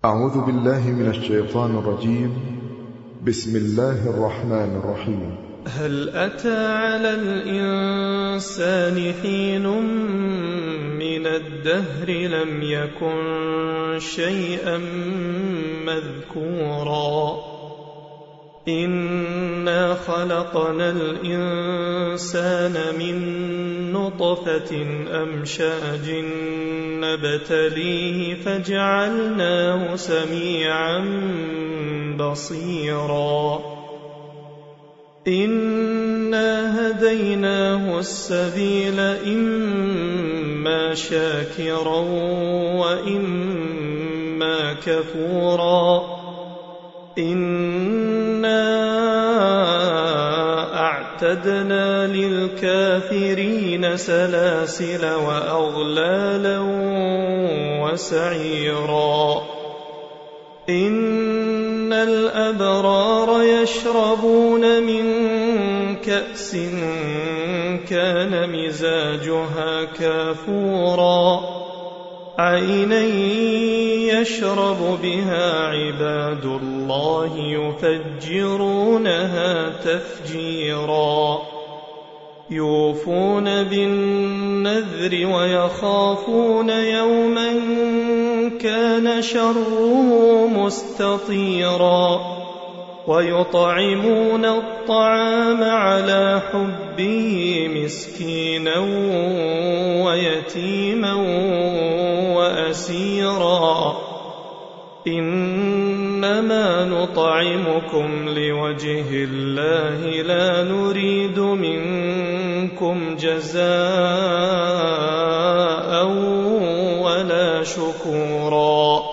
أعوذ بالله من الشيطان الرجيم. بسم الله الرحمن الرحيم. هل أتى على الإنسان حين من الدهر لم يكن شيئا مذكورا إنا خلقنا الإنسان من نطفة أمشاج نبتليه فجعلناه سميعا بصيرا إنا هديناه السبيل إما شاكرا وإما كفورا إنا أعتدنا للكافرين سلاسل وأغلالا وسعيرا إن الأبرار يشربون من كأس كان مزاجها كافورا عينا يشرب بها عباد الله يفجرونها تفجيرا يوفون بالنذر ويخافون يوما كان شره مستطيرا ويطعمون الطعام على حبه مسكينا ويتيما وأسيرا إنما نطعمكم لوجه الله لا نريد منكم جزاء ولا شكورا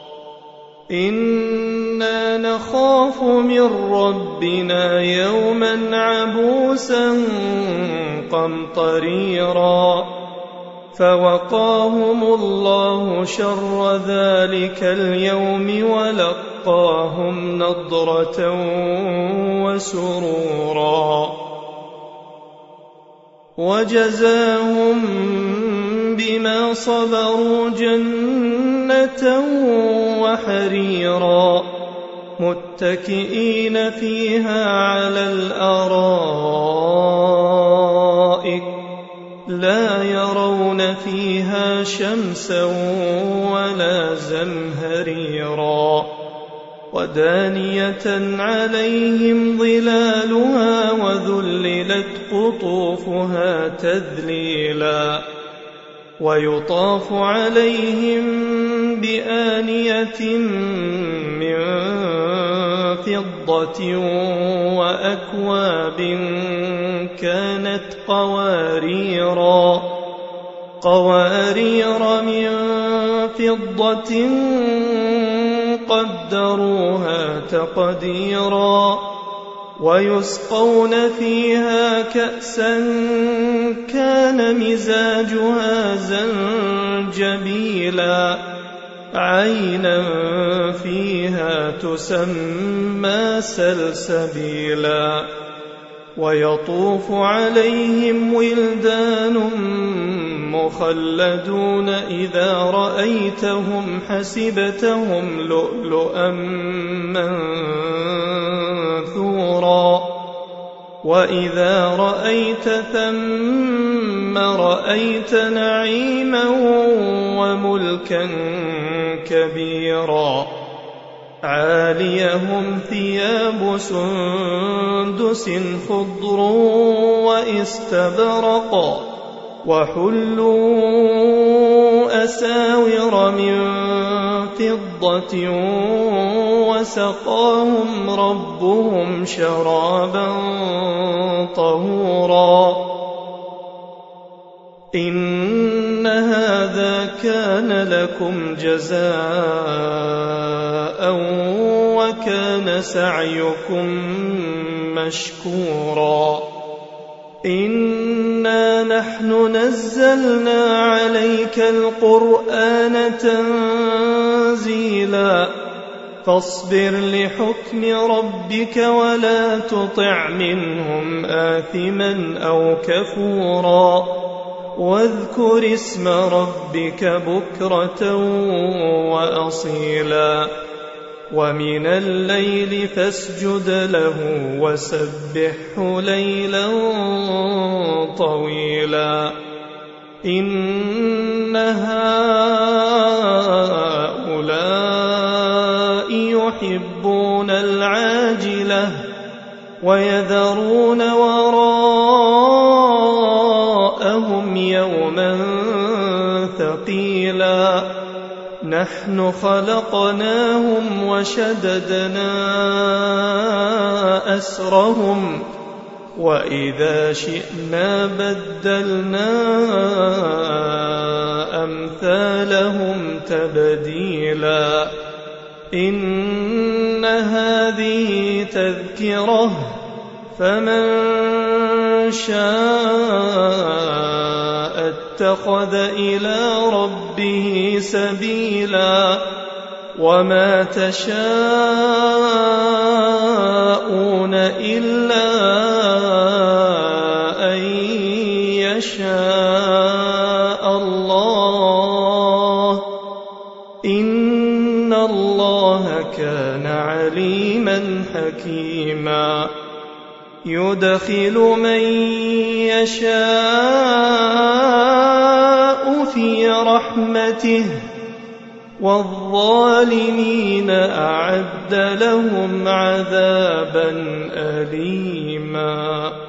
إنا نخاف من ربنا يوما عبوسا قمطريرا فوقاهم الله شر ذلك اليوم ولقاهم نضرة وسرورا وجزاهم بما صبروا جنة وحريرا متكئين فيها على الأرائك لا يرون فيها شمسا ولا زمهريرا ودانية عليهم ظلالها وذللت قطوفها تذليلا ويطاف عليهم بآنية من فضة وأكواب كانت قوارير من فضة قدروها تقديرا ويسقون فيها كأسا كان مزاجها زنجبيلا عينا فيها تسمى سلسبيلا ويطوف عليهم ولدان مخلدون إذا رأيتهم حسبتهم لؤلؤا منثورا وإذا رأيت ثم رأيت نعيما وملكا كبيرا عاليهم ثياب سندس خضر واستبرق وحلوا أساور من فضة وسقاهم ربهم شرابا طهورا إن هذا كان لكم جزاء وكان سعيكم مشكورا إنا نحن نزلنا عليك القرآن تنزيلا فاصبر لحكم ربك ولا تطع منهم آثما أو كفورا واذكر اسم ربك بكرة وأصيلا ومن الليل فاسجد له وسبحه ليلا طويلا إن هؤلاء يحبون العاجلة ويذرون وراءهم يوما ثقيلا نحن خلقناهم وشددنا أسرهم وإذا شئنا بدلنا أمثالهم تبديلا إن هذه تذكرة فمن شاء اتخذ إلى ربه سبيلا وما تشاءون إلا أن يشاء الله إن الله كان عليما حكيما يدخل من يشاء في رحمته والظالمين أعد لهم عذابا أليما